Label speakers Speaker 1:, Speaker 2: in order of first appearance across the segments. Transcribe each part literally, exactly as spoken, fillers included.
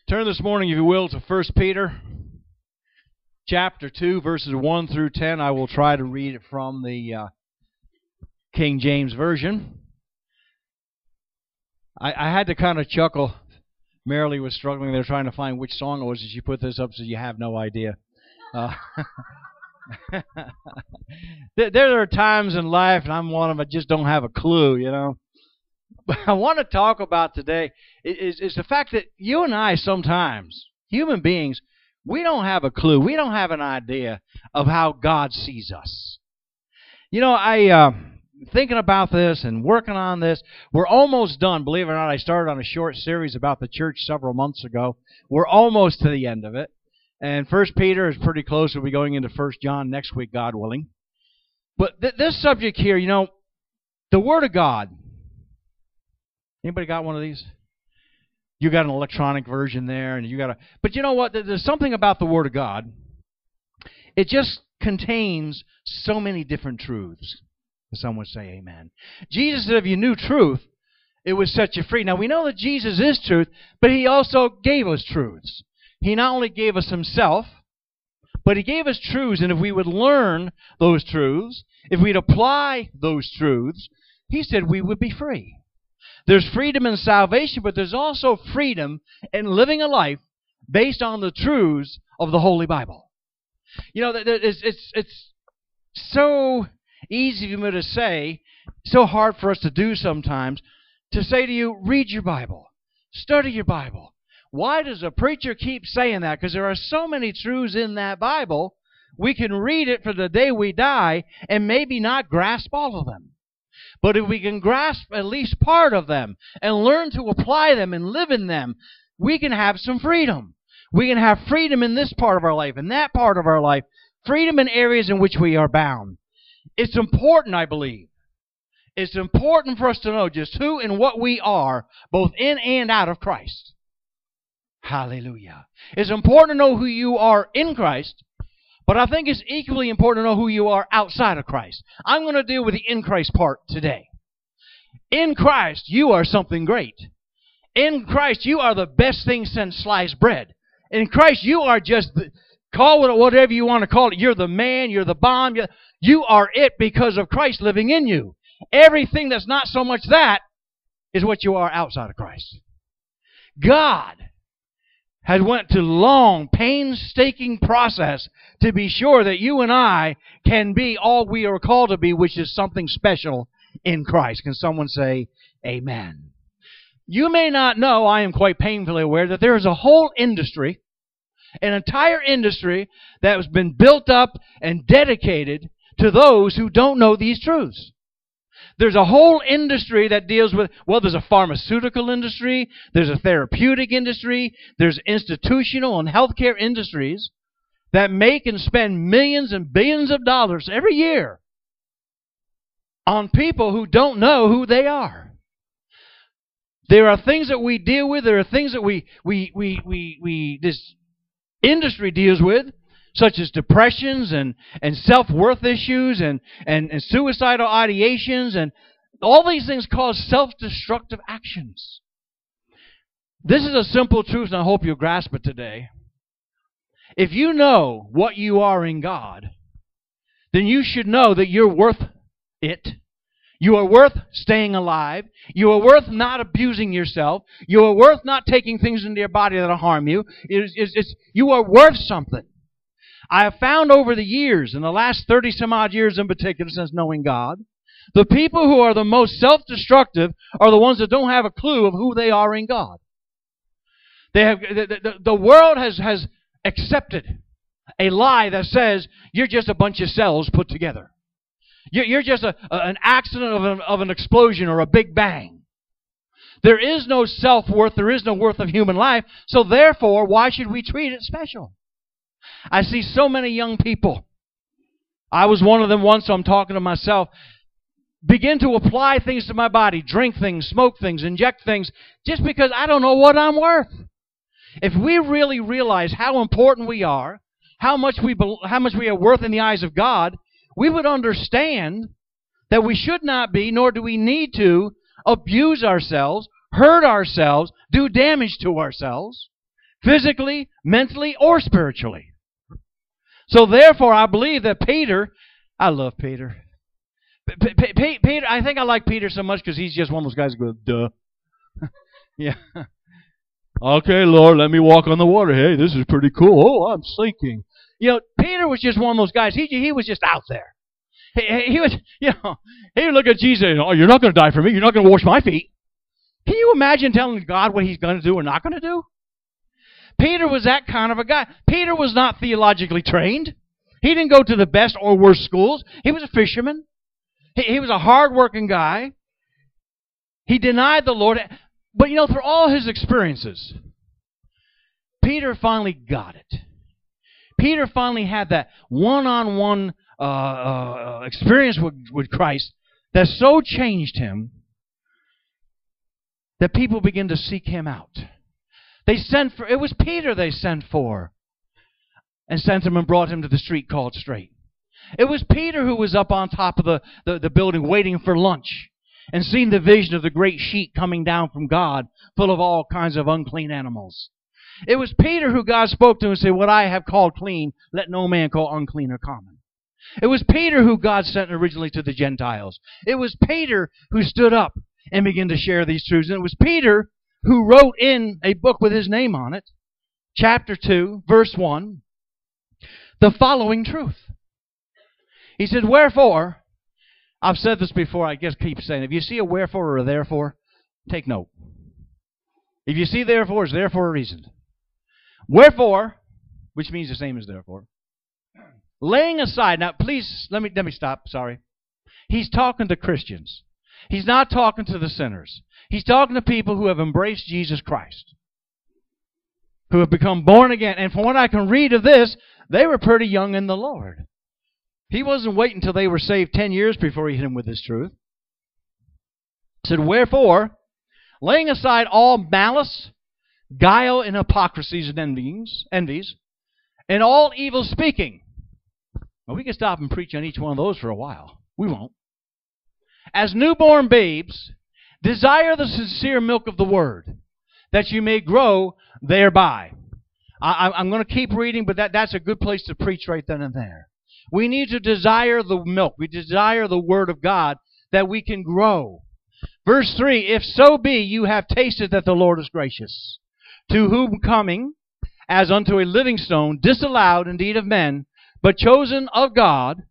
Speaker 1: Turn this morning, if you will, to First Peter chapter two, verses one through ten. I will try to read it from the uh, King James Version. I, I had to kind of chuckle. Marilee was struggling there trying to find which song it was, and she put this up so you have no idea. Uh, there, there are times in life, and I'm one of them, I just don't have a clue, you know. But I want to talk about today is, is the fact that you and I sometimes, human beings, we don't have a clue. We don't have an idea of how God sees us. You know, I uh, thinking about this and working on this. We're almost done. Believe it or not, I started on a short series about the church several months ago. We're almost to the end of it. And First Peter is pretty close. We'll be going into First John next week, God willing. But th- this subject here, you know, the Word of God. Anybody got one of these? You got an electronic version there, and you got a. But you know what? There's something about the Word of God. It just contains so many different truths. Some would say, "Amen." Jesus said, "If you knew truth, it would set you free." Now we know that Jesus is truth, but He also gave us truths. He not only gave us Himself, but He gave us truths, and if we would learn those truths, if we'd apply those truths, He said we would be free. There's freedom in salvation, but there's also freedom in living a life based on the truths of the Holy Bible. You know, it's, it's, it's so easy for me to say, so hard for us to do sometimes, to say to you, read your Bible, study your Bible. Why does a preacher keep saying that? Because there are so many truths in that Bible, we can read it for the day we die and maybe not grasp all of them. But if we can grasp at least part of them and learn to apply them and live in them, we can have some freedom. We can have freedom in this part of our life, in that part of our life, freedom in areas in which we are bound. It's important, I believe. It's important for us to know just who and what we are, both in and out of Christ. Hallelujah. It's important to know who you are in Christ, but I think it's equally important to know who you are outside of Christ. I'm going to deal with the in Christ part today. In Christ, you are something great. In Christ, you are the best thing since sliced bread. In Christ, you are just, the, call it whatever you want to call it. You're the man, you're the bomb. You're, you are it because of Christ living in you. Everything that's not so much that is what you are outside of Christ. God had went to long, painstaking process to be sure that you and I can be all we are called to be, which is something special in Christ. Can someone say amen? You may not know, I am quite painfully aware, that there is a whole industry, an entire industry that has been built up and dedicated to those who don't know these truths. There's a whole industry that deals with, well, there's a pharmaceutical industry, there's a therapeutic industry, there's institutional and healthcare industries that make and spend millions and billions of dollars every year on people who don't know who they are. There are things that we deal with, there are things that we, we, we, we, we this industry deals with, such as depressions and, and self-worth issues and, and, and suicidal ideations, and all these things cause self-destructive actions. This is a simple truth, and I hope you'll grasp it today. If you know what you are in God, then you should know that you're worth it. You are worth staying alive. You are worth not abusing yourself. You are worth not taking things into your body that will harm you. It's, it's, it's, you are worth something. I have found over the years, in the last thirty some odd years in particular, since knowing God, the people who are the most self-destructive are the ones that don't have a clue of who they are in God. They have the, the, the world has, has accepted a lie that says you're just a bunch of cells put together. You're, you're just a, an accident of an, of an explosion or a big bang. There is no self-worth. There is no worth of human life. So therefore, why should we treat it special? I see so many young people. I was one of them once, so I'm talking to myself. Begin to apply things to my body, drink things, smoke things, inject things, just because I don't know what I'm worth. If we really realize how important we are, how much we how much we are worth in the eyes of God, we would understand that we should not be, nor do we need to, abuse ourselves, hurt ourselves, do damage to ourselves. physically, mentally, or spiritually. So therefore, I believe that Peter, I love Peter. P- P- P- Peter, I think I like Peter so much because he's just one of those guys who goes, duh. Yeah. Okay, Lord, let me walk on the water. Hey, this is pretty cool. Oh, I'm sinking. You know, Peter was just one of those guys. He he was just out there. He, he was, you know, he would look at Jesus and, oh, you're not going to die for me. You're not going to wash my feet. Can you imagine telling God what he's going to do or not going to do? Peter was that kind of a guy. Peter was not theologically trained. He didn't go to the best or worst schools. He was a fisherman. He, he was a hard-working guy. He denied the Lord. But, you know, through all his experiences, Peter finally got it. Peter finally had that one-on-one uh, uh, experience with, with Christ that so changed him that people began to seek him out. They sent for, it was Peter they sent for and sent him and brought him to the street called Straight. It was Peter who was up on top of the, the, the building waiting for lunch and seen the vision of the great sheet coming down from God full of all kinds of unclean animals. It was Peter who God spoke to and said, what I have called clean, let no man call unclean or common. It was Peter who God sent originally to the Gentiles. It was Peter who stood up and began to share these truths. And it was Peter who wrote in a book with his name on it, chapter two, verse one, the following truth. He said, wherefore, I've said this before, I guess keep saying, if you see a wherefore or a therefore, take note. If you see therefore, it's there for a reason. Wherefore, which means the same as therefore, laying aside, now please, let me, let me stop, sorry. He's talking to Christians. He's not talking to the sinners. He's talking to people who have embraced Jesus Christ, who have become born again. And from what I can read of this, they were pretty young in the Lord. He wasn't waiting until they were saved ten years before he hit them with this truth. He said, wherefore, laying aside all malice, guile, and hypocrisies and envyings, envies, and all evil speaking. Well, we could stop and preach on each one of those for a while. We won't. As newborn babes, desire the sincere milk of the word, that you may grow thereby. I, I'm going to keep reading, but that, that's a good place to preach right then and there. We need to desire the milk. We desire the word of God that we can grow. Verse three, if so be you have tasted that the Lord is gracious, to whom coming as unto a living stone, disallowed indeed of men, but chosen of God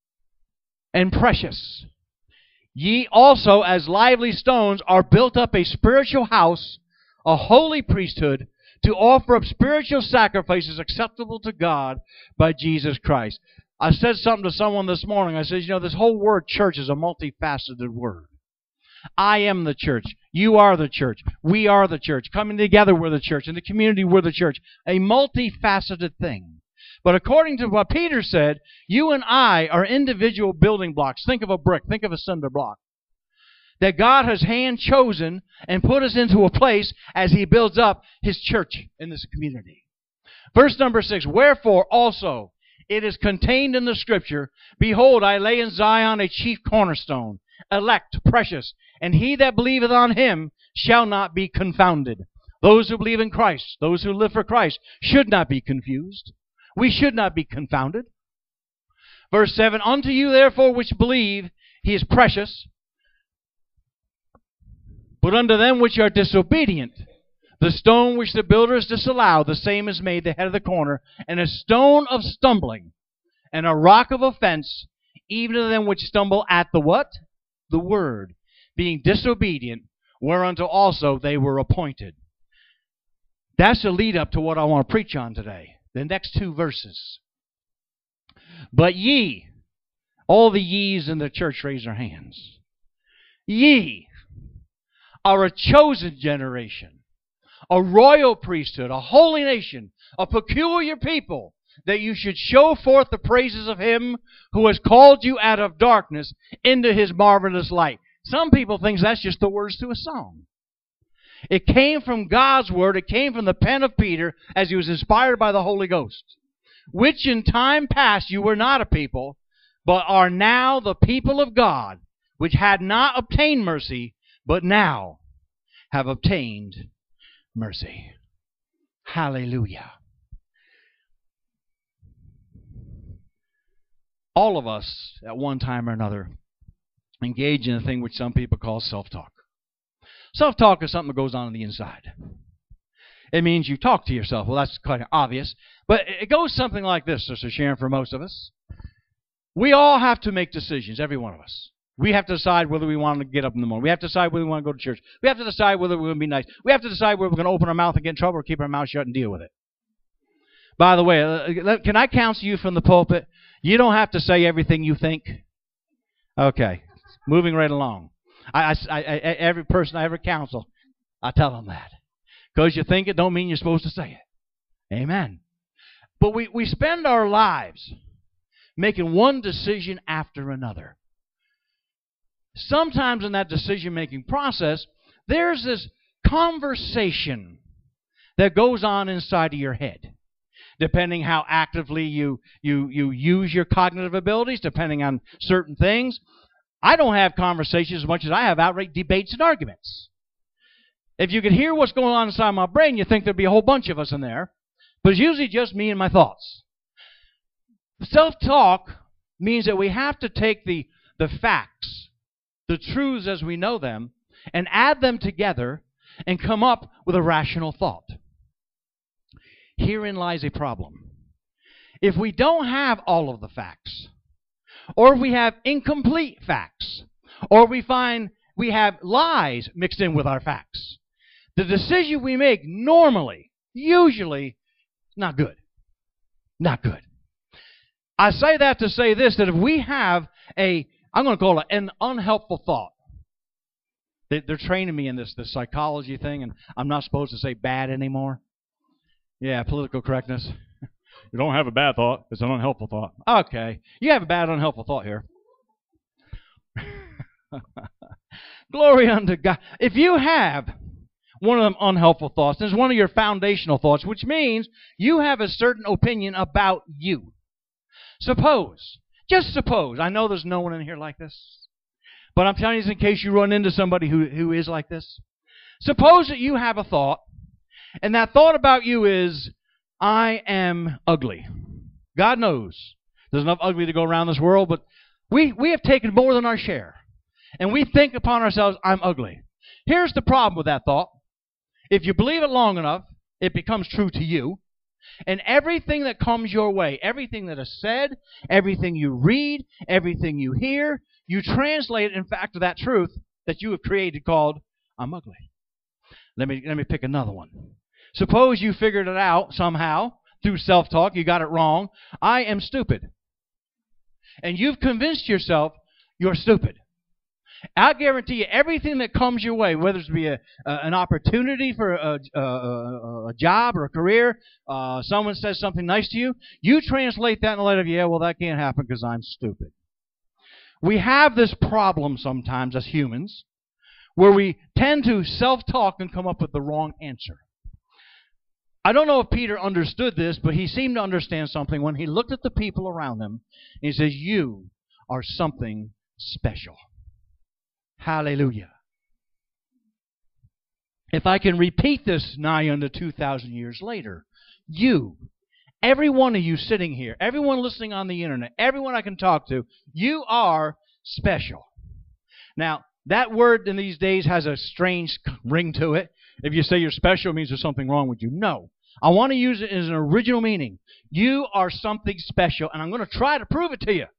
Speaker 1: and precious. Ye also, as lively stones, are built up a spiritual house, a holy priesthood, to offer up spiritual sacrifices acceptable to God by Jesus Christ. I said something to someone this morning. I said, you know, this whole word church is a multifaceted word. I am the church. You are the church. We are the church. Coming together, we're the church. In the community, we're the church. A multifaceted thing. But according to what Peter said, you and I are individual building blocks. Think of a brick. Think of a cinder block. That God has hand-chosen and put us into a place as He builds up His church in this community. Verse number six, wherefore also it is contained in the Scripture, behold, I lay in Zion a chief cornerstone, elect, precious, and he that believeth on Him shall not be confounded. Those who believe in Christ, those who live for Christ, should not be confused. We should not be confounded. Verse seven, unto you therefore which believe, He is precious. But unto them which are disobedient, the stone which the builders disallowed, the same is made the head of the corner, and a stone of stumbling, and a rock of offense, even to them which stumble at the what? The word, being disobedient, whereunto also they were appointed. That's the lead up to what I want to preach on today. The next two verses. But ye, all the ye's in the church raise their hands. Ye are a chosen generation, a royal priesthood, a holy nation, a peculiar people, that you should show forth the praises of Him who has called you out of darkness into His marvelous light. Some people think that's just the words to a song. It came from God's Word. It came from the pen of Peter as he was inspired by the Holy Ghost. Which in time past you were not a people, but are now the people of God, which had not obtained mercy, but now have obtained mercy. Hallelujah. All of us, at one time or another, engage in a thing which some people call self-talk. Self-talk is something that goes on on the inside. It means you talk to yourself. Well, that's kind of obvious. But it goes something like this, Sister Sharon, for most of us. We all have to make decisions, every one of us. We have to decide whether we want to get up in the morning. We have to decide whether we want to go to church. We have to decide whether we're going to be nice. We have to decide whether we're going to open our mouth and get in trouble or keep our mouth shut and deal with it. By the way, can I counsel you from the pulpit? You don't have to say everything you think. Okay, moving right along. I, I, I, every person I ever counsel, I tell them that. Because you think it don't mean you're supposed to say it. Amen. But we, we spend our lives making one decision after another. Sometimes in that decision-making process, there's this conversation that goes on inside of your head. Depending how actively you, you, you use your cognitive abilities, depending on certain things. I don't have conversations as much as I have outright debates and arguments. If you could hear what's going on inside my brain, you think there'd be a whole bunch of us in there. But it's usually just me and my thoughts. Self-talk means that we have to take the, the facts, the truths as we know them, and add them together and come up with a rational thought. Herein lies a problem. If we don't have all of the facts, or if we have incomplete facts, or we find we have lies mixed in with our facts, the decision we make normally, usually, not good. Not good. I say that to say this, that if we have a, I'm going to call it an unhelpful thought. They're training me in this, this psychology thing, and I'm not supposed to say bad anymore. Yeah, political correctness. You don't have a bad thought. It's an unhelpful thought. Okay. You have a bad, unhelpful thought here. Glory unto God. If you have one of them unhelpful thoughts, it's one of your foundational thoughts, which means you have a certain opinion about you. Suppose, just suppose, I know there's no one in here like this, but I'm telling you this in case you run into somebody who, who is like this. Suppose that you have a thought, and that thought about you is, I am ugly. God knows there's enough ugly to go around this world, but we, we have taken more than our share. And we think upon ourselves, I'm ugly. Here's the problem with that thought. If you believe it long enough, it becomes true to you. And everything that comes your way, everything that is said, everything you read, everything you hear, you translate it, in fact, to that truth that you have created called, I'm ugly. Let me, let me pick another one. Suppose you figured it out somehow through self-talk. You got it wrong. I am stupid. And you've convinced yourself you're stupid. I guarantee you everything that comes your way, whether it be a, uh, an opportunity for a, a, a, a job or a career, uh, someone says something nice to you, you translate that in light of, yeah, well, that can't happen because I'm stupid. We have this problem sometimes as humans where we tend to self-talk and come up with the wrong answer. I don't know if Peter understood this, but he seemed to understand something when he looked at the people around him. And he says, you are something special. Hallelujah. If I can repeat this nigh unto two thousand years later, you, every one of you sitting here, everyone listening on the internet, everyone I can talk to, you are special. Now, that word in these days has a strange ring to it. If you say you're special, it means there's something wrong with you. No. I want to use it as an original meaning. You are something special, and I'm going to try to prove it to you.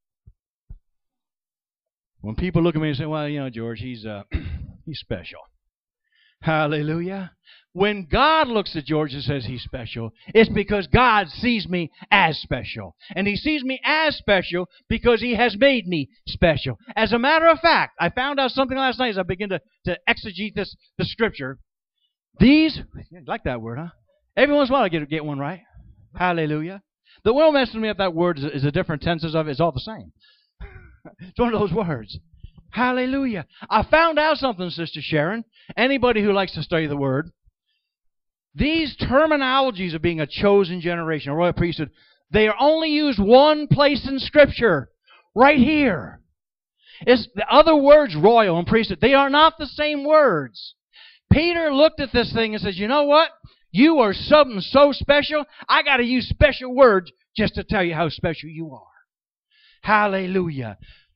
Speaker 1: When people look at me and say, well, you know, George, he's uh, he's special. Hallelujah. When God looks at George and says he's special, it's because God sees me as special. And he sees me as special because he has made me special. As a matter of fact, I found out something last night as I began to, to exegete this the scripture. These, you like that word, huh? Every once in a while I get, get one right. Hallelujah. The one messing with me up that word is, is the different tenses of it. It's all the same. It's one of those words. Hallelujah. I found out something, Sister Sharon. Anybody who likes to study the Word, these terminologies of being a chosen generation, a royal priesthood, they are only used one place in Scripture, right here. It's the other words, royal and priesthood, they are not the same words. Peter looked at this thing and says, you know what? You are something so special, I got to use special words just to tell you how special you are. Hallelujah.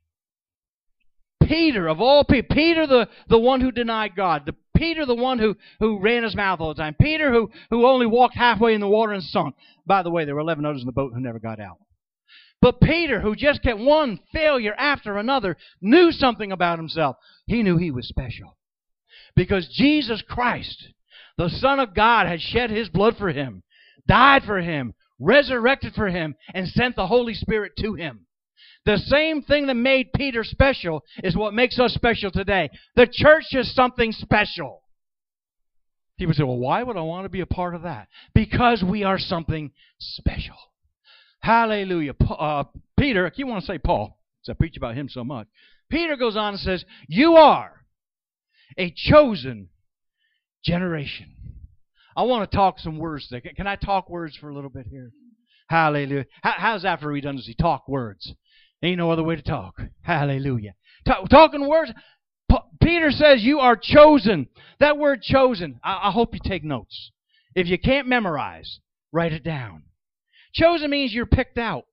Speaker 1: Peter, of all people, Peter the, the one who denied God, the Peter the one who, who ran his mouth all the time, Peter who, who only walked halfway in the water and sunk. By the way, there were eleven others in the boat who never got out. But Peter, who just kept one failure after another, knew something about himself. He knew he was special. Because Jesus Christ, the Son of God, had shed His blood for him, died for him, resurrected for him, and sent the Holy Spirit to him. The same thing that made Peter special is what makes us special today. The church is something special. People say, well, why would I want to be a part of that? Because we are something special. Hallelujah. Uh, Peter, I keep wanting to say Paul, because I preach about him so much. Peter goes on and says, you are a chosen generation. I want to talk some words today. Can I talk words for a little bit here? Hallelujah. How, how's that for redundancy? Talk words. Ain't no other way to talk. Hallelujah. Talk, talking words. P- Peter says you are chosen. That word chosen, I, I hope you take notes. If you can't memorize, write it down. Chosen means you're picked out.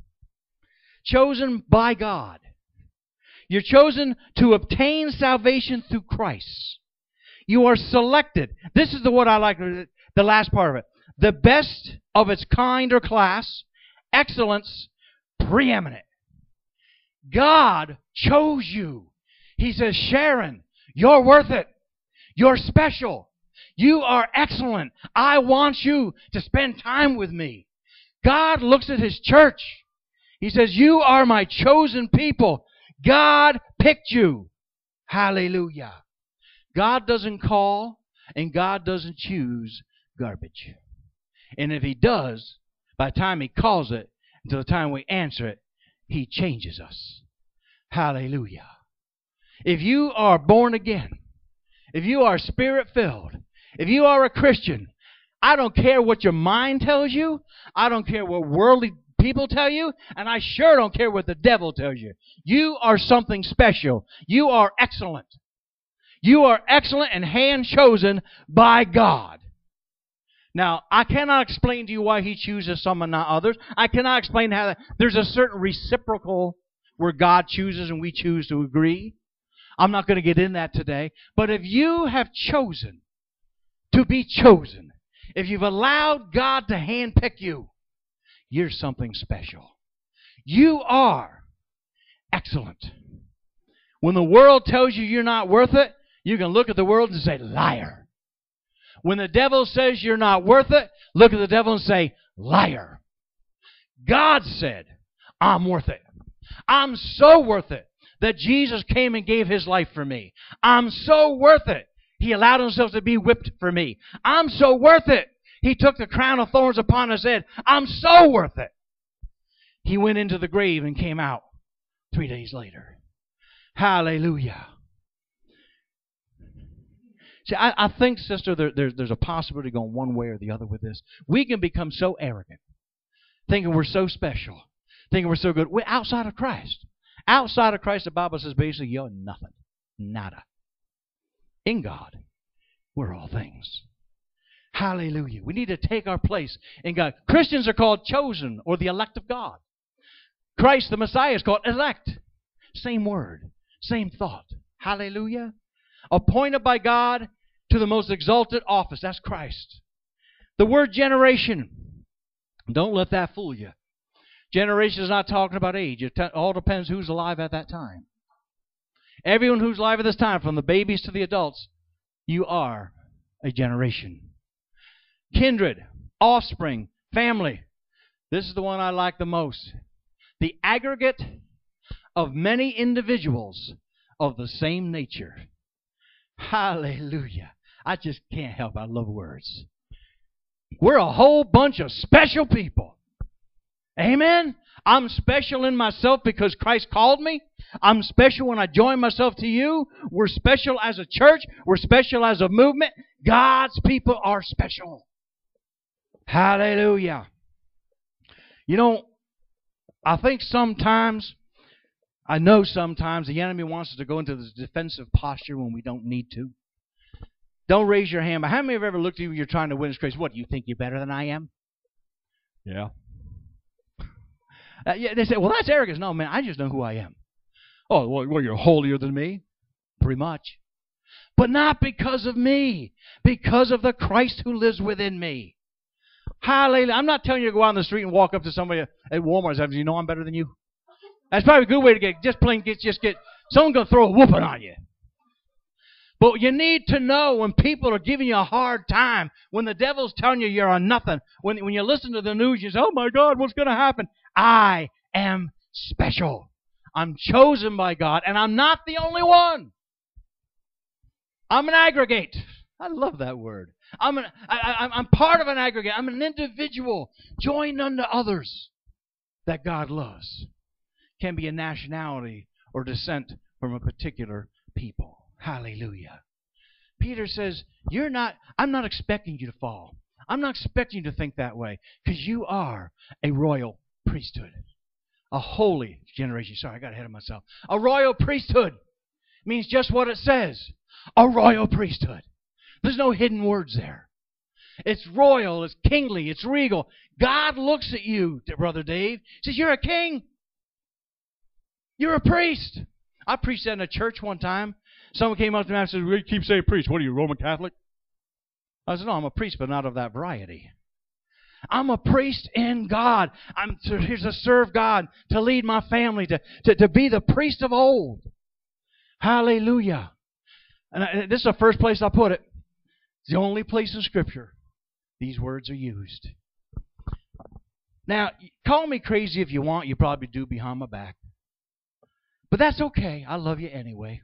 Speaker 1: Chosen by God. You're chosen to obtain salvation through Christ. You are selected. This is the what I like, the last part of it. The best of its kind or class, excellence, preeminent. God chose you. He says, Sharon, you're worth it. You're special. You are excellent. I want you to spend time with me. God looks at His church. He says, you are my chosen people. God picked you. Hallelujah. God doesn't call and God doesn't choose garbage. And if He does, by the time He calls it, until the time we answer it, He changes us. Hallelujah. If you are born again, if you are Spirit-filled, if you are a Christian, I don't care what your mind tells you. I don't care what worldly people tell you. And I sure don't care what the devil tells you. You are something special. You are excellent. You are excellent and hand-chosen by God. Now, I cannot explain to you why He chooses some and not others. I cannot explain how that. There's a certain reciprocal where God chooses and we choose to agree. I'm not going to get in that today. But if you have chosen to be chosen, if you've allowed God to handpick you, you're something special. You are excellent. When the world tells you you're not worth it, you can look at the world and say, liar. When the devil says you're not worth it, look at the devil and say, liar. God said, I'm worth it. I'm so worth it that Jesus came and gave His life for me. I'm so worth it. He allowed Himself to be whipped for me. I'm so worth it. He took the crown of thorns upon His head. I'm so worth it. He went into the grave and came out three days later. Hallelujah. See, I, I think, sister, there, there's, there's a possibility going one way or the other with this. We can become so arrogant, thinking we're so special, thinking we're so good. We're outside of Christ. Outside of Christ, the Bible says basically you're nothing. Nada. In God, we're all things. Hallelujah. We need to take our place in God. Christians are called chosen or the elect of God. Christ, the Messiah, is called elect. Same word. Same thought. Hallelujah. Appointed by God to the most exalted office. That's Christ. The word generation. Don't let that fool you. Generation is not talking about age. It all depends who's alive at that time. Everyone who's alive at this time, from the babies to the adults, you are a generation. Kindred, offspring, family. This is the one I like the most. The aggregate of many individuals of the same nature. Hallelujah. I just can't help it. I love words. We're a whole bunch of special people. Amen? I'm special in myself because Christ called me. I'm special when I join myself to you. We're special as a church. We're special as a movement. God's people are special. Hallelujah. You know, I think sometimes, I know sometimes the enemy wants us to go into this defensive posture when we don't need to. Don't raise your hand, but how many have ever looked at you when you're trying to win this race? What, do you think you're better than I am? Yeah. Uh, yeah, they say, well, that's arrogance. No, man, I just know who I am. Oh, well, well, you're holier than me? Pretty much. But not because of me. Because of the Christ who lives within me. Hallelujah. I'm not telling you to go out on the street and walk up to somebody at Walmart and say, you know I'm better than you? That's probably a good way to get, just plain get, just get, someone's going to throw a whooping on you. But you need to know when people are giving you a hard time, when the devil's telling you you're a nothing, when, when you listen to the news, you say, oh my God, what's going to happen? I am special. I'm chosen by God, and I'm not the only one. I'm an aggregate. I love that word. I'm, an, I, I, I'm part of an aggregate. I'm an individual joined unto others that God loves. Can be a nationality or descent from a particular people. Hallelujah. Peter says, "You're not. I'm not expecting you to fall. I'm not expecting you to think that way, because you are a royal priesthood, a holy generation." Sorry, I got ahead of myself. A royal priesthood means just what it says. A royal priesthood. There's no hidden words there. It's royal, it's kingly, it's regal. God looks at you, Brother Dave, says, you're a king. You're a priest. I preached that in a church one time. Someone came up to me and said, "We keep saying priest. What are you, Roman Catholic?" I said, "No, I'm a priest, but not of that variety. I'm a priest in God. I'm to, here to serve God, to lead my family, to, to, to be the priest of old." Hallelujah. And I, this is the first place I put it. It's the only place in Scripture these words are used. Now, call me crazy if you want. You probably do behind my back. But that's okay. I love you anyway.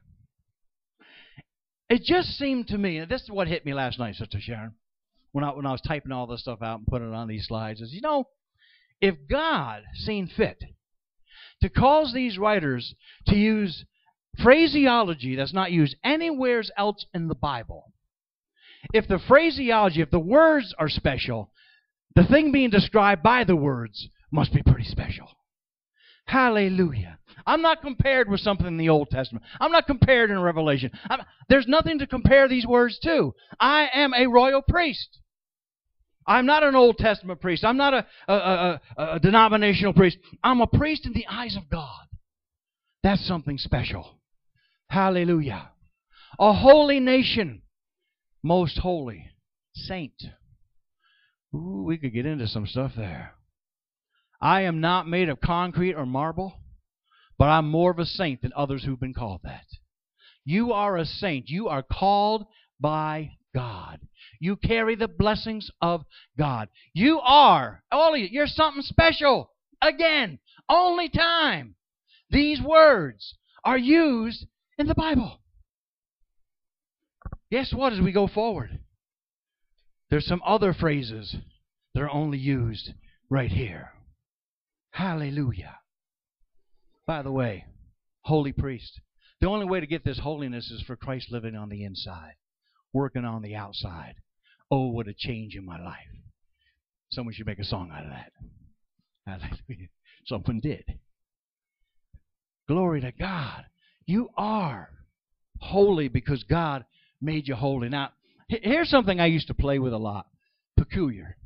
Speaker 1: It just seemed to me, and this is what hit me last night, Sister Sharon, when I, when I was typing all this stuff out and putting it on these slides, is, you know, if God seen fit to cause these writers to use phraseology that's not used anywhere else in the Bible, if the phraseology, if the words are special, the thing being described by the words must be pretty special. Hallelujah. I'm not compared with something in the Old Testament. I'm not compared in Revelation. I'm, there's nothing to compare these words to. I am a royal priest. I'm not an Old Testament priest. I'm not a, a, a, a denominational priest. I'm a priest in the eyes of God. That's something special. Hallelujah. A holy nation. Most holy. Saint. Ooh, we could get into some stuff there. I am not made of concrete or marble, but I'm more of a saint than others who've been called that. You are a saint. You are called by God. You carry the blessings of God. You are, all of you, you're something special. Again, only time these words are used in the Bible. Guess what, as we go forward? There's some other phrases that are only used right here. Hallelujah. By the way, holy priest. The only way to get this holiness is for Christ living on the inside, working on the outside. Oh, what a change in my life. Someone should make a song out of that. Hallelujah. Someone did. Glory to God. You are holy because God made you holy. Now, here's something I used to play with a lot. Peculiar.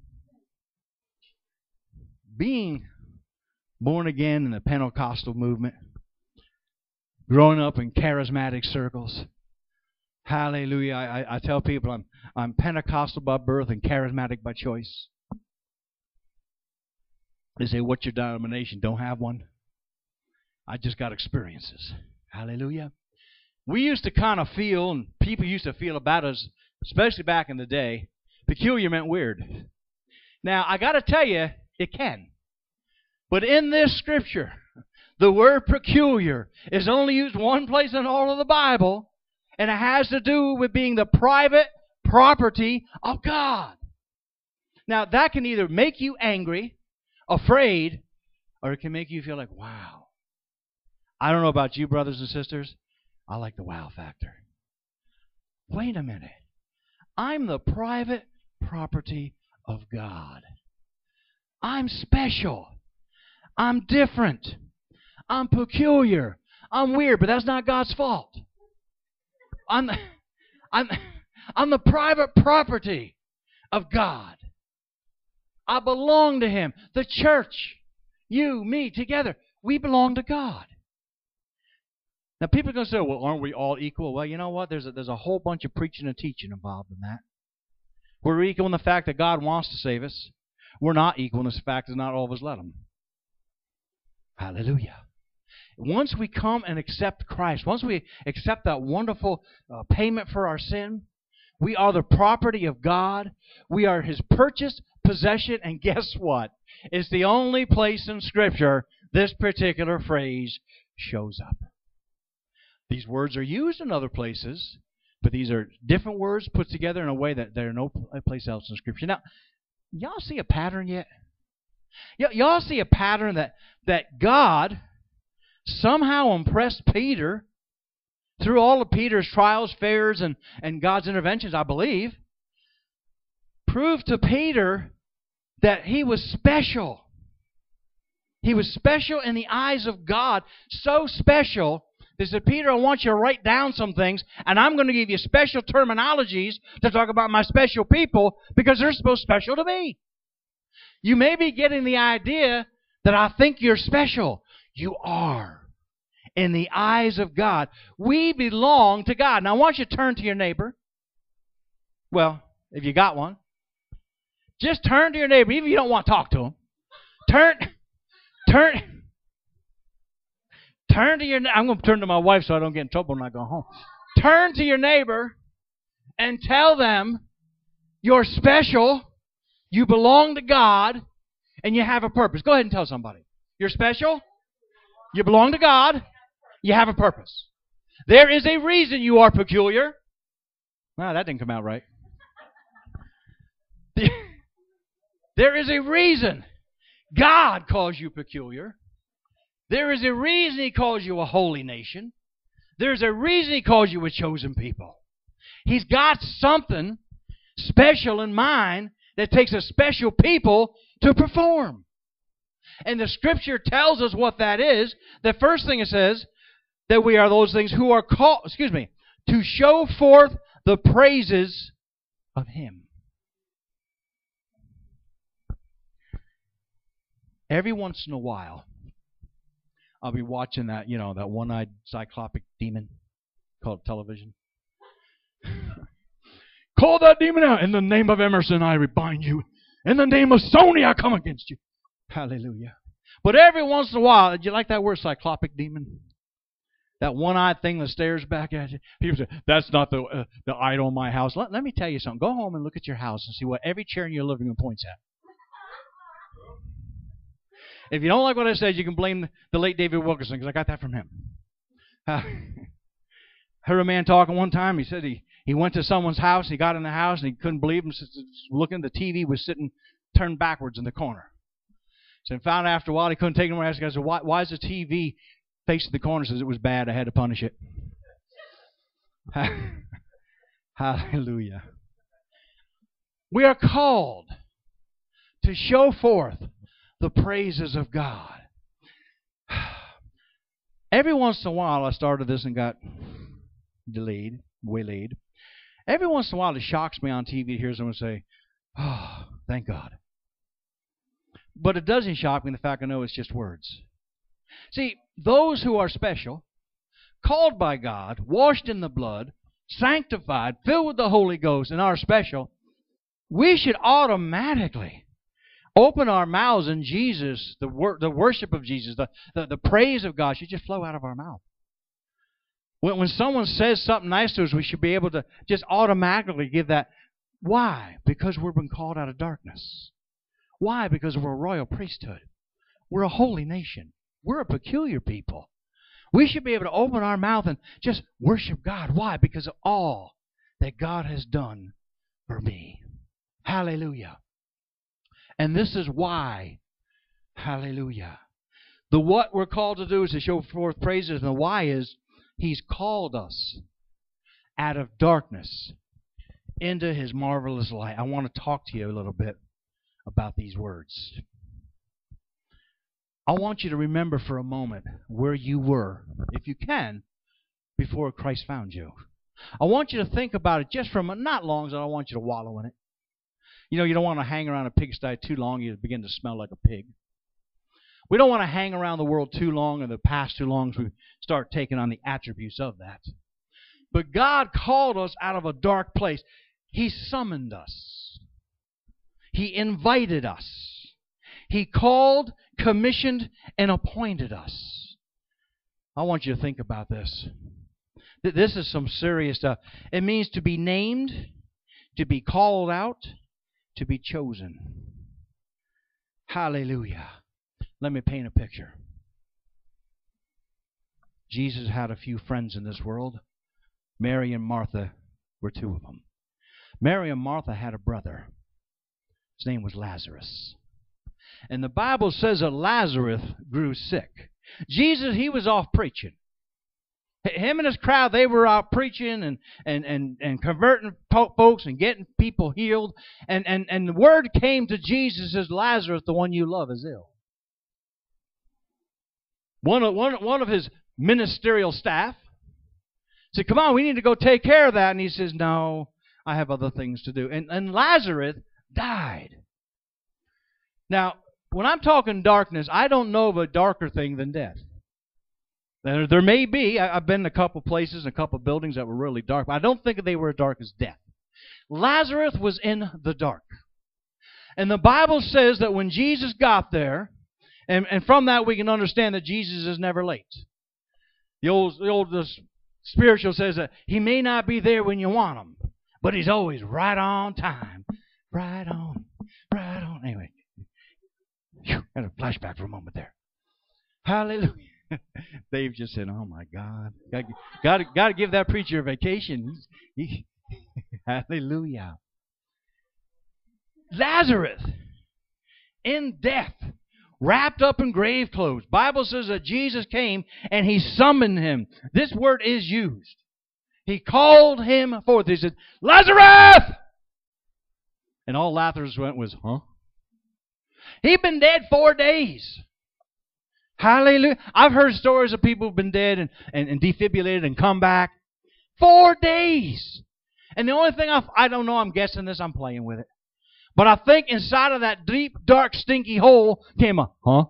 Speaker 1: Being born again in the Pentecostal movement, growing up in charismatic circles. Hallelujah. I, I, I tell people I'm, I'm Pentecostal by birth and charismatic by choice. They say, "What's your denomination?" Don't have one. I just got experiences. Hallelujah. We used to kind of feel, and people used to feel about us, especially back in the day, peculiar meant weird. Now, I got to tell you, it can. But in this scripture, the word peculiar is only used one place in all of the Bible, and it has to do with being the private property of God. Now, that can either make you angry, afraid, or it can make you feel like, wow. I don't know about you, brothers and sisters. I like the wow factor. Wait a minute. I'm the private property of God. I'm special. I'm different. I'm peculiar. I'm weird, but that's not God's fault. I'm, I'm, I'm the private property of God. I belong to Him. The church, you, me, together, we belong to God. Now, people are going to say, well, aren't we all equal? Well, you know what? There's a, there's a whole bunch of preaching and teaching involved in that. We're equal in the fact that God wants to save us. We're not equal in the fact that not all of us let Him. Hallelujah. Once we come and accept Christ, once we accept that wonderful uh, payment for our sin, we are the property of God. We are His purchased possession. And guess what? It's the only place in Scripture this particular phrase shows up. These words are used in other places, but these are different words put together in a way that there are no place else in Scripture. Now, y'all see a pattern yet? Y- y'all see a pattern that, that God somehow impressed Peter through all of Peter's trials, failures, and, and God's interventions, I believe, proved to Peter that he was special. He was special in the eyes of God, so special. They said, Peter, I want you to write down some things, and I'm going to give you special terminologies to talk about my special people because they're supposed special to me. You may be getting the idea that I think you're special. You are. In the eyes of God. We belong to God. Now, I want you to turn to your neighbor. Well, if you got one. Just turn to your neighbor, even if you don't want to talk to him. Turn, turn, turn to your neighbor. I'm going to turn to my wife so I don't get in trouble when I go home. Turn to your neighbor and tell them you're special, you belong to God, and you have a purpose. Go ahead and tell somebody. You're special, you belong to God, you have a purpose. There is a reason you are peculiar. Well, that didn't come out right. There is a reason God calls you peculiar. There is a reason He calls you a holy nation. There's a reason He calls you a chosen people. He's got something special in mind that takes a special people to perform. And the Scripture tells us what that is. The first thing it says, that we are those things who are called, excuse me, to show forth the praises of Him. Every once in a while, I'll be watching that, you know, that one-eyed cyclopic demon called television. Call that demon out. In the name of Emerson, I rebind you. In the name of Sony, I come against you. Hallelujah. But every once in a while, did you like that word, cyclopic demon? That one-eyed thing that stares back at you. People say, that's not the uh, the idol in my house. Let, let me tell you something. Go home and look at your house and see what every chair in your living room points at. If you don't like what I said, you can blame the late David Wilkerson, because I got that from him. Uh, heard a man talking one time. He said he, he went to someone's house. He got in the house, and he couldn't believe him. Looking, the T V was sitting turned backwards in the corner. So he found out after a while he couldn't take it anymore. I asked the guy, so why, why is the T V facing the corner? He says, it was bad. I had to punish it. Hallelujah. We are called to show forth the praises of God. Every once in a while, I started this and got delayed, waylaid. Every once in a while, it shocks me on T V to hear someone say, oh, thank God. But it doesn't shock me in the fact I know it's just words. See, those who are special, called by God, washed in the blood, sanctified, filled with the Holy Ghost, and are special, we should automatically open our mouths in Jesus, the wor- the worship of Jesus, the, the, the praise of God should just flow out of our mouth. When, when someone says something nice to us, we should be able to just automatically give that. Why? Because we've been called out of darkness. Why? Because we're a royal priesthood. We're a holy nation. We're a peculiar people. We should be able to open our mouth and just worship God. Why? Because of all that God has done for me. Hallelujah. And this is why, hallelujah, the what we're called to do is to show forth praises, and the why is He's called us out of darkness into His marvelous light. I want to talk to you a little bit about these words. I want you to remember for a moment where you were, if you can, before Christ found you. I want you to think about it just from, not long, as I don't want you to wallow in it. You know, you don't want to hang around a pigsty too long, you begin to smell like a pig. We don't want to hang around the world too long or the past too long, so we start taking on the attributes of that. But God called us out of a dark place. He summoned us. He invited us. He called, commissioned, and appointed us. I want you to think about this. This is some serious stuff. It means to be named, to be called out, to be chosen. Hallelujah. Let me paint a picture. Jesus had a few friends in this world. Mary and Martha were two of them. Mary and Martha had a brother. His name was Lazarus. And the Bible says that Lazarus grew sick. Jesus, he was off preaching. Him and his crowd, they were out preaching and, and, and, and converting folks and getting people healed. And, and, and the word came to Jesus as, Lazarus, the one you love, is ill. One of, one, one of his ministerial staff said, come on, we need to go take care of that. And he says, no, I have other things to do. And, and Lazarus died. Now, when I'm talking darkness, I don't know of a darker thing than death. There, there may be. I, I've been in a couple places, a couple buildings that were really dark, but I don't think they were as dark as death. Lazarus was in the dark. And the Bible says that when Jesus got there, and, and from that we can understand that Jesus is never late. The old, the old the spiritual says that he may not be there when you want him, but he's always right on time. Right on, right on. Anyway, whew, had a flashback for a moment there. Hallelujah. Dave just said, oh my God. Got got to give that preacher a vacation. He, hallelujah. Lazarus in death, wrapped up in grave clothes. Bible says that Jesus came and he summoned him. This word is used. He called him forth. He said, Lazarus! And all Lazarus went was, huh? He'd been dead four days. Hallelujah. I've heard stories of people who've been dead and, and, and defibrillated and come back. Four days. And the only thing I, I don't know, I'm guessing this, I'm playing with it. But I think inside of that deep, dark, stinky hole came a, huh?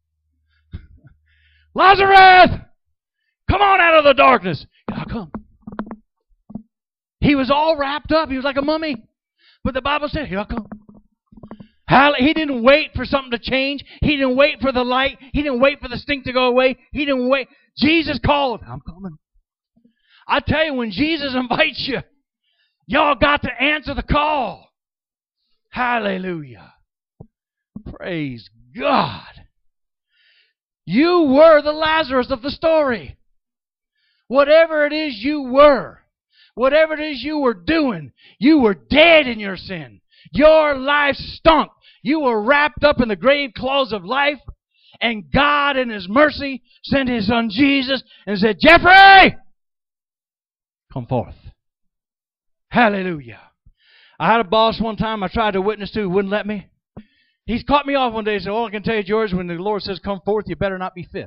Speaker 1: Lazarus! Come on out of the darkness. I'll come. He was all wrapped up. He was like a mummy. But the Bible said, here I come. He didn't wait for something to change. He didn't wait for the light. He didn't wait for the stink to go away. He didn't wait. Jesus called. I'm coming. I tell you, when Jesus invites you, y'all got to answer the call. Hallelujah. Praise God. You were the Lazarus of the story. Whatever it is you were, whatever it is you were doing, you were dead in your sin. Your life stunk. You were wrapped up in the grave clothes of life. And God in His mercy sent His Son Jesus and said, Jeffrey, come forth. Hallelujah. I had a boss one time I tried to witness to who wouldn't let me. He's caught me off one day and said, all I can tell you, George, when the Lord says come forth, you better not be fifth.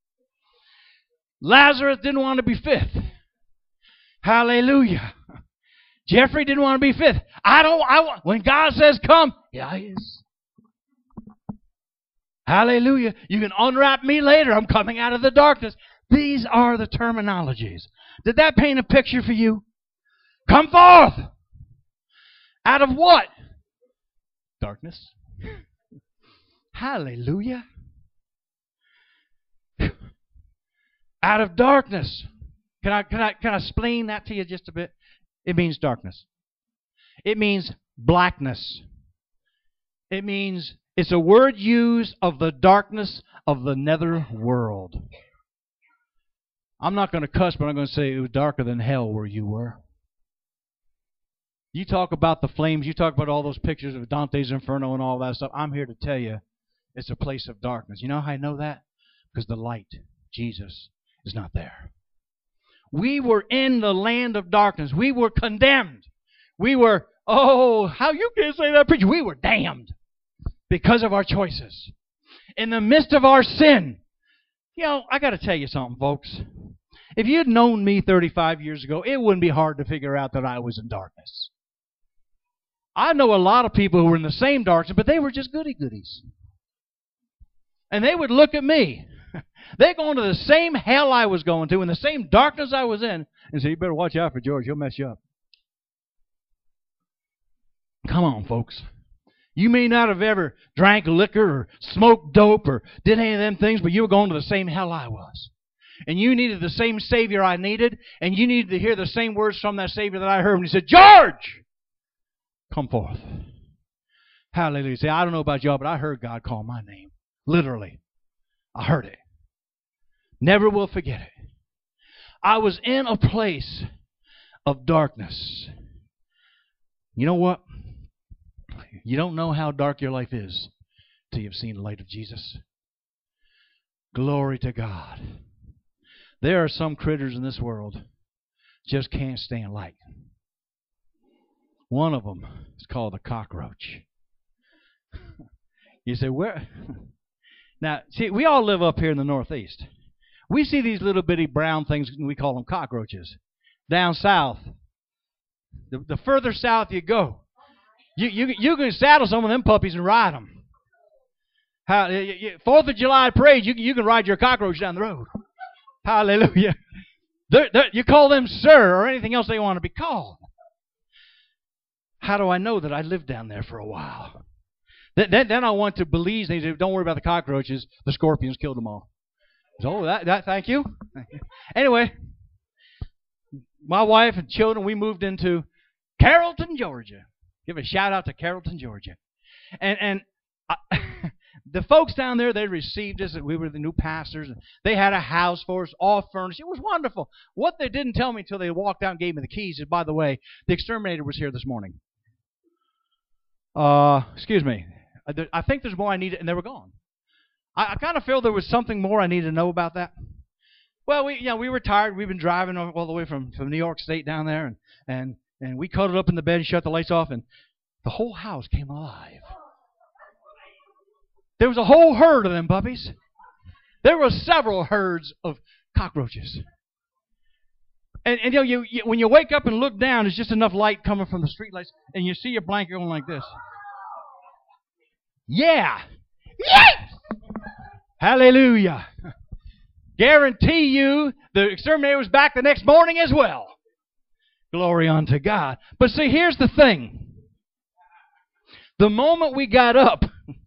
Speaker 1: Lazarus didn't want to be fifth. Hallelujah. Jeffrey didn't want to be fifth. I don't, I want, when God says come, yeah, He is. Hallelujah. You can unwrap me later. I'm coming out of the darkness. These are the terminologies. Did that paint a picture for you? Come forth. Out of what? Darkness. Hallelujah. Out of darkness. Can I, can I, can I explain that to you just a bit? It means darkness. It means blackness. It means, it's a word used of the darkness of the nether world. I'm not going to cuss, but I'm going to say it was darker than hell where you were. You talk about the flames, you talk about all those pictures of Dante's Inferno and all that stuff. I'm here to tell you it's a place of darkness. You know how I know that? Because the light, Jesus, is not there. We were in the land of darkness. We were condemned. We were, oh, how you can say that, preacher? We were damned because of our choices. In the midst of our sin. You know, I got to tell you something, folks. If you'd known me thirty-five years ago, it wouldn't be hard to figure out that I was in darkness. I know a lot of people who were in the same darkness, but they were just goody-goodies. And they would look at me. They're going to the same hell I was going to, and the same darkness I was in, and say, you better watch out for George. He'll mess you up. Come on, folks. You may not have ever drank liquor or smoked dope or did any of them things, but you were going to the same hell I was. And you needed the same Savior I needed, and you needed to hear the same words from that Savior that I heard when he said, George, come forth. Hallelujah. Say, I don't know about y'all, but I heard God call my name. Literally. I heard it. Never will forget it. I was in a place of darkness. You know what? You don't know how dark your life is till you've seen the light of Jesus. Glory to God. There are some critters in this world just can't stand light. One of them is called a cockroach. You say, where? Now, see, we all live up here in the Northeast. We see these little bitty brown things, we call them cockroaches. Down south, the, the further south you go, you, you, you can saddle some of them puppies and ride them. How, Fourth of July parade, you, you can ride your cockroach down the road. Hallelujah. They're, they're, you call them sir or anything else they want to be called. How do I know that I lived down there for a while? Then, then, then I went to Belize, and they said, don't worry about the cockroaches. The scorpions killed them all. So, that, that, thank you. Anyway, my wife and children, we moved into Carrollton, Georgia. Give a shout out to Carrollton, Georgia. And, and I, the folks down there, they received us. We were the new pastors. And they had a house for us, all furnished. It was wonderful. What they didn't tell me until they walked out and gave me the keys is, by the way, the exterminator was here this morning. Uh, excuse me. I think there's more I needed, and they were gone. I, I kind of feel there was something more I needed to know about that. Well, we, you know, we were tired. We've been driving all the way from, from New York State down there, and, and, and we cuddled up in the bed and shut the lights off, and the whole house came alive. There was a whole herd of them puppies. There were several herds of cockroaches. And, and you know, you, you, when you wake up and look down, there's just enough light coming from the street lights, and you see your blanket going like this. Yeah. Yes! Hallelujah. Guarantee you the exterminator was back the next morning as well. Glory unto God. But see, here's the thing. The moment we got up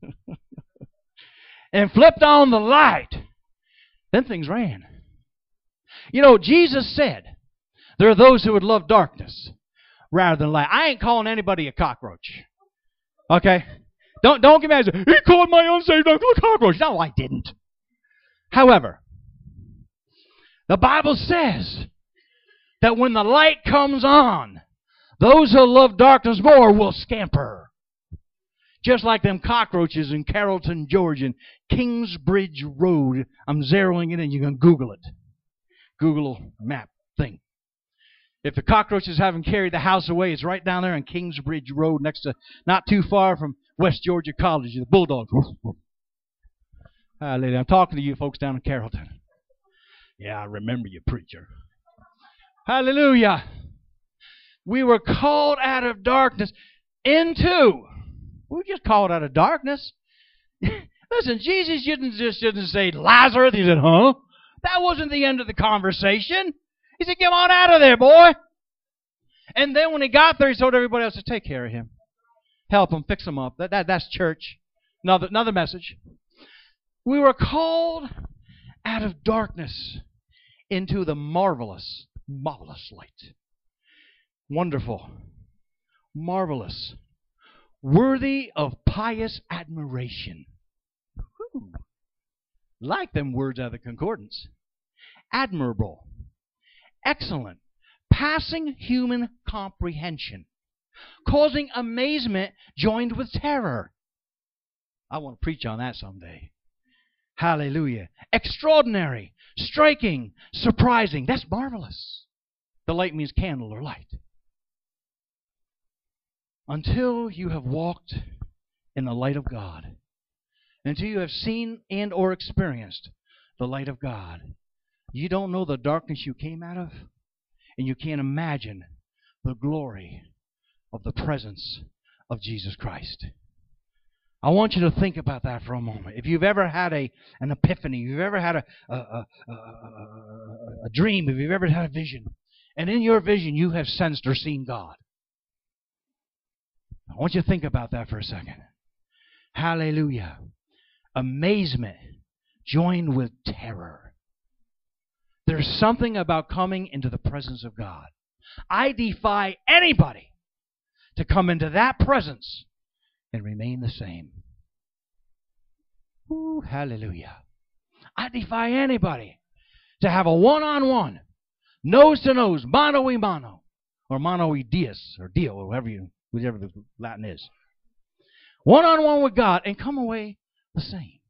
Speaker 1: and flipped on the light, then things ran. You know, Jesus said there are those who would love darkness rather than light. I ain't calling anybody a cockroach. Okay? Don't, don't get mad and say, he called my unsaved uncle a cockroach. No, I didn't. However, the Bible says that when the light comes on, those who love darkness more will scamper. Just like them cockroaches in Carrollton, Georgia, and Kingsbridge Road. I'm zeroing it in. You can Google it. Google map thing. If the cockroaches haven't carried the house away, it's right down there on Kingsbridge Road, next to, not too far from West Georgia College, the Bulldogs. Hallelujah. I'm talking to you folks down in Carrollton. Yeah, I remember you, preacher. Hallelujah. We were called out of darkness into, we were just called out of darkness. Listen, Jesus didn't just didn't say Lazarus. He said, huh? That wasn't the end of the conversation. He said, come on out of there, boy. And then when he got there, he told everybody else to take care of him. Help him, fix him up. That, that, that's church. Another, another message. We were called out of darkness into the marvelous, marvelous light. Wonderful. Marvelous. Worthy of pious admiration. Whew. Like them words out of the concordance. Admirable. Excellent. Passing human comprehension. Causing amazement joined with terror. I want to preach on that someday. Hallelujah. Extraordinary. Striking. Surprising. That's marvelous. The light means candle or light. Until you have walked in the light of God. Until you have seen and or experienced the light of God. You don't know the darkness you came out of, and you can't imagine the glory of the presence of Jesus Christ. I want you to think about that for a moment. If you've ever had a an epiphany, if you've ever had a, a, a, a, a dream, if you've ever had a vision, and in your vision you have sensed or seen God, I want you to think about that for a second. Hallelujah. Amazement joined with terror. There's something about coming into the presence of God. I defy anybody to come into that presence and remain the same. Ooh, hallelujah. I defy anybody to have a one-on-one, nose-to-nose, mano-y-mano, or mano-y-dias, or deal, or whatever, you, whatever the Latin is. One-on-one with God and come away the same.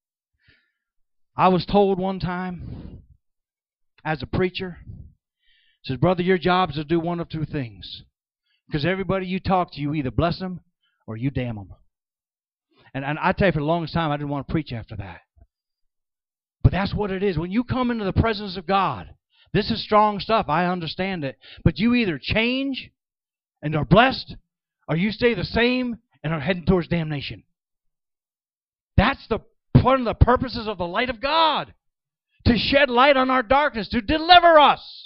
Speaker 1: I was told one time, as a preacher, says, brother, your job is to do one of two things. Because everybody you talk to, you either bless them or you damn them. And, and I tell you, for the longest time, I didn't want to preach after that. But that's what it is. When you come into the presence of God, this is strong stuff. I understand it. But you either change and are blessed, or you stay the same and are heading towards damnation. That's the one of the purposes of the light of God. To shed light on our darkness, to deliver us.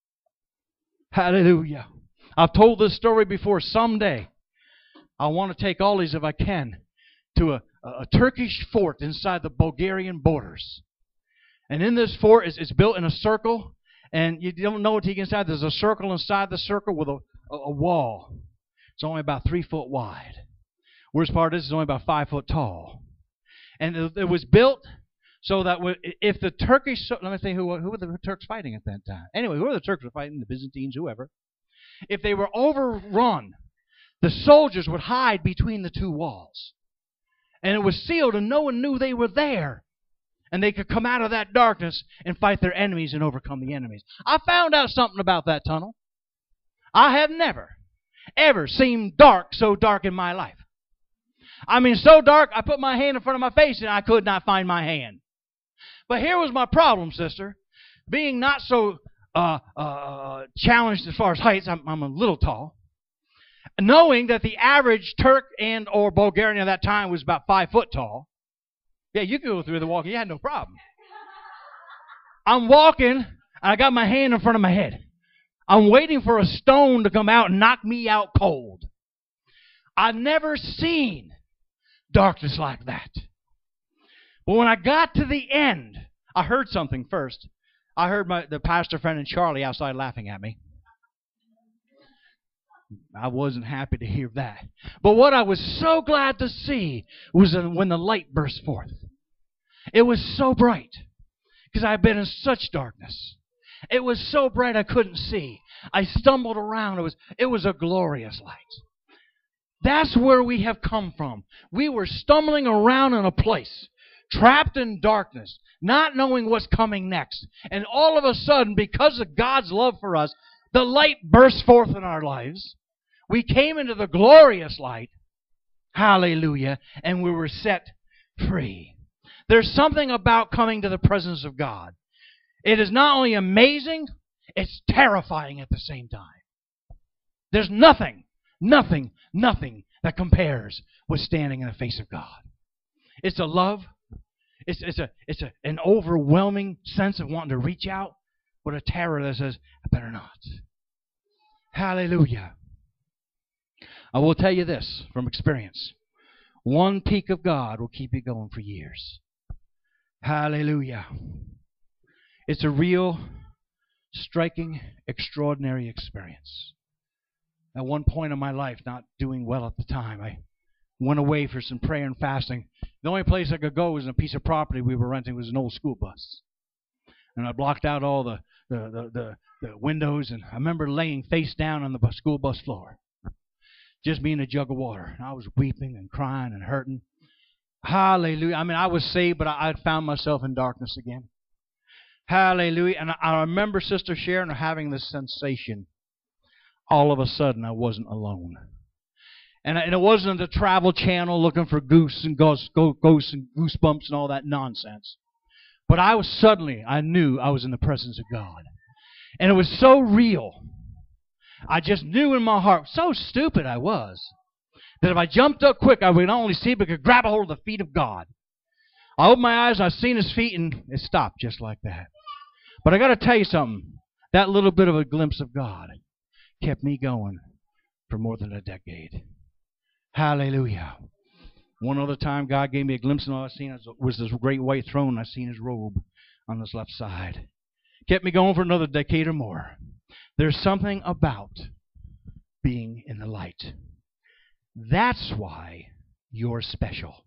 Speaker 1: Hallelujah. I've told this story before. Someday, I want to take all these, if I can, to a, a Turkish fort inside the Bulgarian borders. And in this fort, it's, it's built in a circle, and you don't know what you can inside. There's a circle inside the circle with a, a, a wall. It's only about three foot wide. Worst part is it's only about five foot tall. And it, it was built so that if the Turkish, let me think, who, who were the Turks fighting at that time? Anyway, who were the Turks were fighting? The Byzantines, whoever. If they were overrun, the soldiers would hide between the two walls. And it was sealed and no one knew they were there. And they could come out of that darkness and fight their enemies and overcome the enemies. I found out something about that tunnel. I have never, ever seen dark so dark in my life. I mean, so dark, I put my hand in front of my face and I could not find my hand. But here was my problem, sister. Being not so uh, uh, challenged as far as heights, I'm, I'm a little tall. Knowing that the average Turk and or Bulgarian at that time was about five foot tall. Yeah, you could go through the walk. You had no problem. I'm walking, and I got my hand in front of my head. I'm waiting for a stone to come out and knock me out cold. I've never seen darkness like that. But when I got to the end, I heard something first. I heard my the pastor friend and Charlie outside laughing at me. I wasn't happy to hear that. But what I was so glad to see was when the light burst forth. It was so bright because I had been in such darkness. It was so bright I couldn't see. I stumbled around. It was, it was a glorious light. That's where we have come from. We were stumbling around in a place, trapped in darkness, not knowing what's coming next. And all of a sudden, because of God's love for us, the light burst forth in our lives. We came into the glorious light. Hallelujah. And we were set free. There's something about coming to the presence of God. It is not only amazing, it's terrifying at the same time. There's nothing, nothing, nothing that compares with standing in the face of God. It's a love. It's, it's, a, it's a, an overwhelming sense of wanting to reach out, but a terror that says, I better not. Hallelujah. I will tell you this from experience. One peek of God will keep you going for years. Hallelujah. It's a real, striking, extraordinary experience. At one point in my life, not doing well at the time, I went away for some prayer and fasting. The only place I could go was in a piece of property we were renting. It was an old school bus. And I blocked out all the, the, the, the, the windows, and I remember laying face down on the bus, school bus floor. Just me and a jug of water. And I was weeping and crying and hurting. Hallelujah. I mean, I was saved, but I had found myself in darkness again. Hallelujah. And I, I remember Sister Sharon having this sensation. All of a sudden, I wasn't alone. And, and it wasn't the Travel Channel looking for goose and ghosts, ghosts and goosebumps and all that nonsense. But I was suddenly, I knew I was in the presence of God. And it was so real. I just knew in my heart, so stupid I was, that if I jumped up quick, I would not only see, but could grab a hold of the feet of God. I opened my eyes and I seen His feet, and it stopped just like that. But I got to tell you something. That little bit of a glimpse of God kept me going for more than a decade. Hallelujah. One other time, God gave me a glimpse, and all I seen was this great white throne. I seen His robe on His left side. Kept me going for another decade or more. There's something about being in the light. That's why you're special.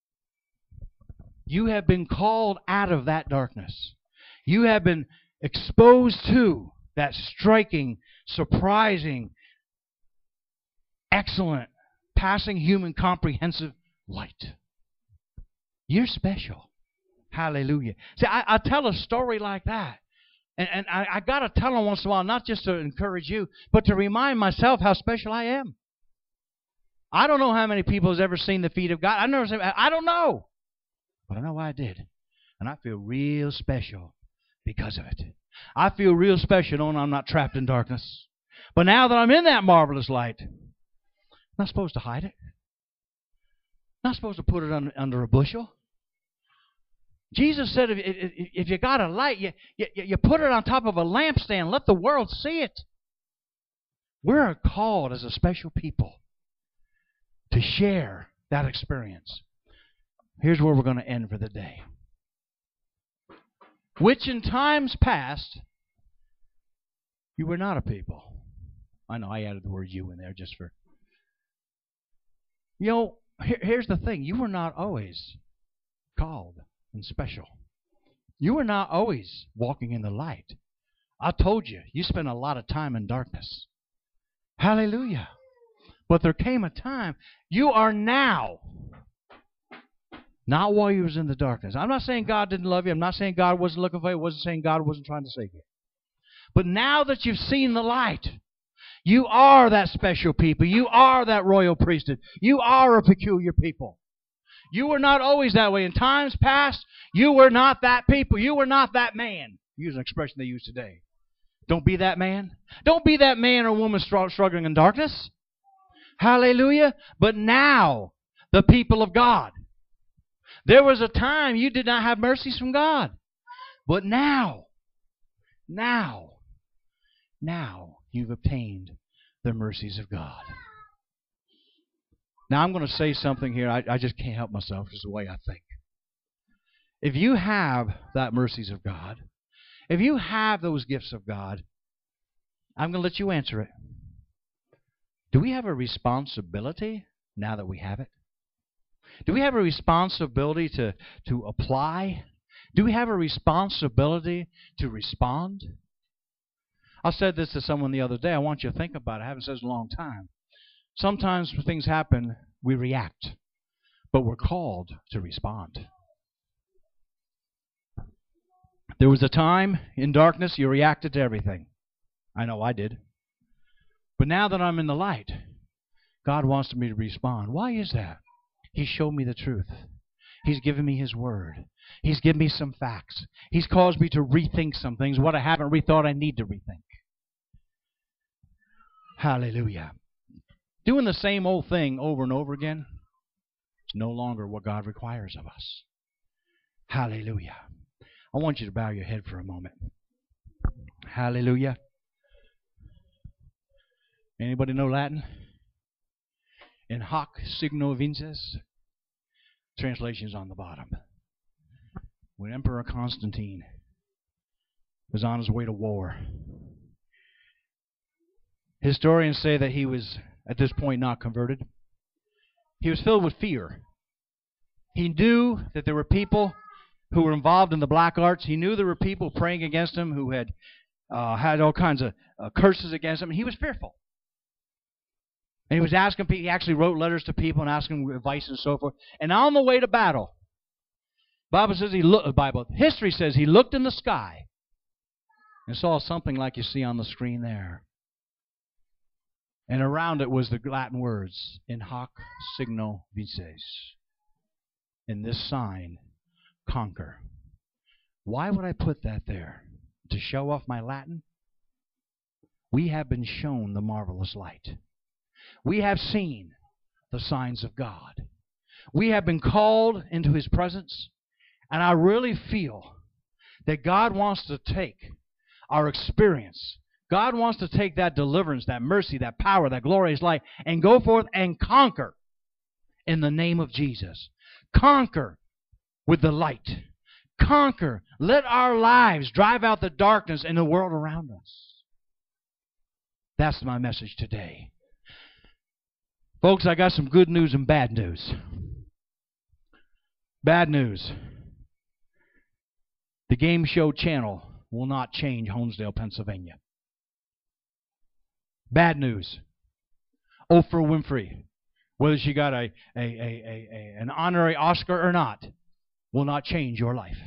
Speaker 1: You have been called out of that darkness. You have been exposed to that striking, surprising, excellent, passing human comprehensive light. You're special. Hallelujah. See, I, I tell a story like that. And, and I, I got to tell them once in a while, not just to encourage you, but to remind myself how special I am. I don't know how many people has ever seen the feet of God. I've never seen, I don't know. But I know I did. And I feel real special because of it. I feel real special knowing I'm not trapped in darkness. But now that I'm in that marvelous light, I'm not supposed to hide it. I'm not supposed to put it under, under a bushel. Jesus said if, if, if you got a light, you, you, you put it on top of a lampstand. Let the world see it. We're called as a special people to share that experience. Here's where we're going to end for the day. Which in times past, you were not a people. I know I added the word you in there just for... You know, here, here's the thing. You were not always called and special. You were not always walking in the light. I told you, you spent a lot of time in darkness. Hallelujah. But there came a time, you are now, not while you was in the darkness. I'm not saying God didn't love you. I'm not saying God wasn't looking for you. I wasn't saying God wasn't trying to save you. But now that you've seen the light, you are that special people. You are that royal priesthood. You are a peculiar people. You were not always that way. In times past, you were not that people. You were not that man. Use an expression they use today. Don't be that man. Don't be that man or woman struggling in darkness. Hallelujah. But now, the people of God. There was a time you did not have mercies from God. But now, now, now you've obtained the mercies of God. Now I'm going to say something here. I, I just can't help myself. It's the way I think. If you have that mercies of God, if you have those gifts of God, I'm going to let you answer it. Do we have a responsibility now that we have it? Do we have a responsibility to, to apply? Do we have a responsibility to respond? I said this to someone the other day. I want you to think about it. I haven't said it in a long time. Sometimes when things happen, we react. But we're called to respond. There was a time in darkness you reacted to everything. I know I did. But now that I'm in the light, God wants me to respond. Why is that? He showed me the truth. He's given me His Word. He's given me some facts. He's caused me to rethink some things, what I haven't rethought I need to rethink. Hallelujah. Doing the same old thing over and over again is no longer what God requires of us. Hallelujah. I want you to bow your head for a moment. Hallelujah. Anybody know Latin? In hoc signo vinces. Translation is on the bottom. When Emperor Constantine was on his way to war, historians say that he was, at this point, not converted. He was filled with fear. He knew that there were people who were involved in the black arts. He knew there were people praying against him who had uh, had all kinds of uh, curses against him. And he was fearful. And he was asking people, he actually wrote letters to people and asking advice and so forth. And on the way to battle, Bible says he looked, Bible, history says he looked in the sky and saw something like you see on the screen there. And around it was the Latin words, in hoc signo vinces. In this sign, conquer. Why would I put that there? To show off my Latin? We have been shown the marvelous light. We have seen the signs of God. We have been called into His presence, and I really feel that God wants to take our experience. God wants to take that deliverance, that mercy, that power, that glorious light, and go forth and conquer in the name of Jesus. Conquer with the light. Conquer. Let our lives drive out the darkness in the world around us. That's my message today. Folks, I got some good news and bad news. Bad news. The Game Show channel will not change Honesdale, Pennsylvania. Bad news. Oprah Winfrey, whether she got a, a, a, a, a an honorary Oscar or not, will not change your life.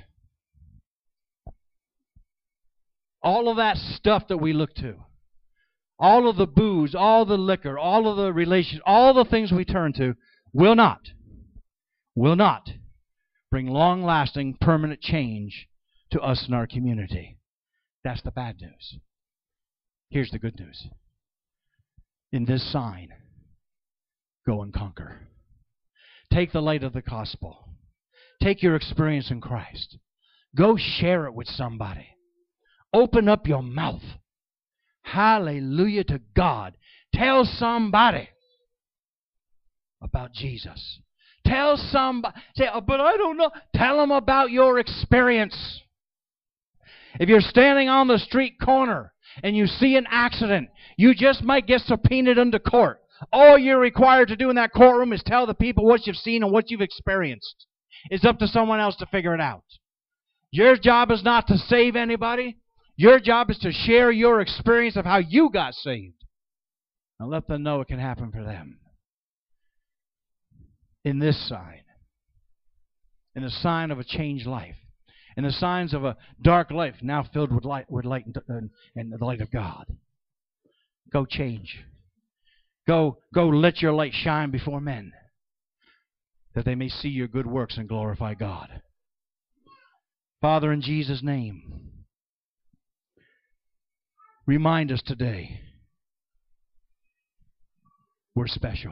Speaker 1: All of that stuff that we look to, all of the booze, all the liquor, all of the relations, all the things we turn to, will not, will not bring long-lasting, permanent change to us in our community. That's the bad news. Here's the good news. In this sign, go and conquer. Take the light of the gospel. Take your experience in Christ. Go share it with somebody. Open up your mouth. Hallelujah to God. Tell somebody about Jesus. Tell somebody. Say, oh, but I don't know. Tell them about your experience. If you're standing on the street corner and you see an accident, you just might get subpoenaed into court. All you're required to do in that courtroom is tell the people what you've seen and what you've experienced. It's up to someone else to figure it out. Your job is not to save anybody. Your job is to share your experience of how you got saved. And let them know it can happen for them. In this sign, in the sign of a changed life, in the signs of a dark life now filled with light, with light and, and the light of God. Go change. Go, go let your light shine before men, that they may see your good works and glorify God. Father, in Jesus' name, remind us today we're special.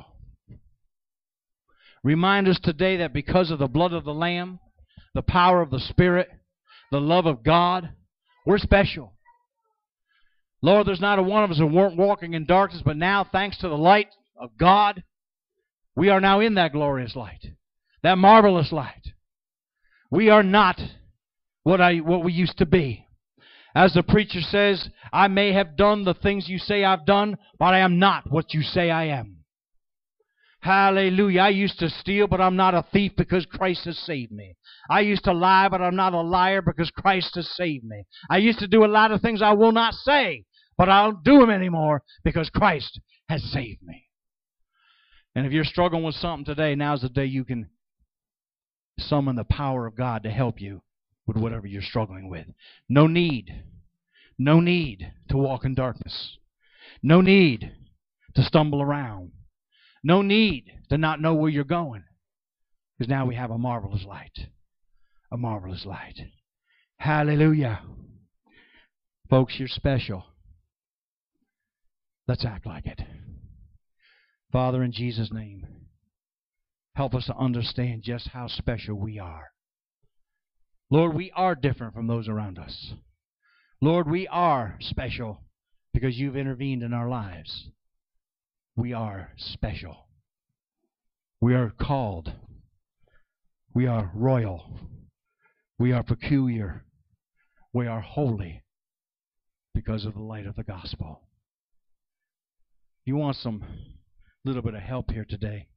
Speaker 1: Remind us today that because of the blood of the Lamb, the power of the Spirit, the love of God, we're special. Lord, there's not a one of us who weren't walking in darkness, but now, thanks to the light of God, we are now in that glorious light, that marvelous light. We are not what I what we used to be. As the preacher says, I may have done the things you say I've done, but I am not what you say I am. Hallelujah. I used to steal, but I'm not a thief because Christ has saved me. I used to lie, but I'm not a liar because Christ has saved me. I used to do a lot of things I will not say, but I don't do them anymore because Christ has saved me. And if you're struggling with something today, now's the day you can summon the power of God to help you with whatever you're struggling with. No need, no need to walk in darkness. No need to stumble around. No need to not know where you're going. Because now we have a marvelous light. A marvelous light. Hallelujah. Folks, you're special. Let's act like it. Father, in Jesus' name, help us to understand just how special we are. Lord, we are different from those around us. Lord, we are special because you've intervened in our lives. We are special. We are called. We are royal. We are peculiar. We are holy because of the light of the gospel. You want some little bit of help here today?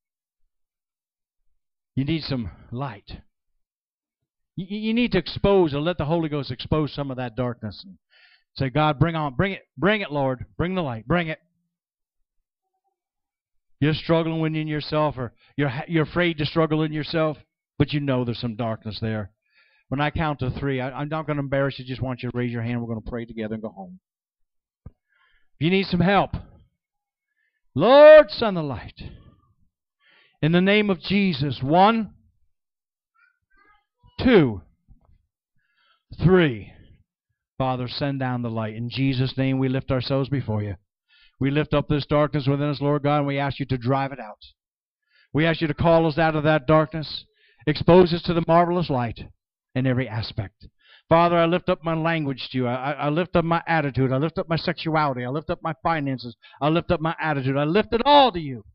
Speaker 1: You need some light. You, you need to expose or let the Holy Ghost expose some of that darkness. And say, God, bring on, bring it, bring it, Lord. Bring the light, bring it. You're struggling within yourself, or you're, you're afraid to struggle in yourself, but you know there's some darkness there. When I count to three, I, I'm not going to embarrass you. Just want you to raise your hand. We're going to pray together and go home. If you need some help, Lord, send the light. In the name of Jesus. One, two. Three, Father, send down the light. In Jesus' name, we lift ourselves before you. We lift up this darkness within us, Lord God, and we ask you to drive it out. We ask you to call us out of that darkness, expose us to the marvelous light in every aspect. Father, I lift up my language to you. I, I lift up my attitude. I lift up my sexuality. I lift up my finances. I lift up my attitude. I lift it all to you.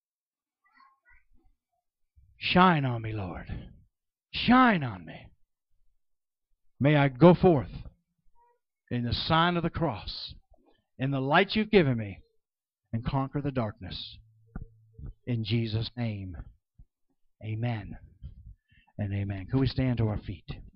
Speaker 1: Shine on me, Lord. Shine on me. May I go forth in the sign of the cross, in the light you've given me, and conquer the darkness. In Jesus' name, amen and amen. Could we stand to our feet?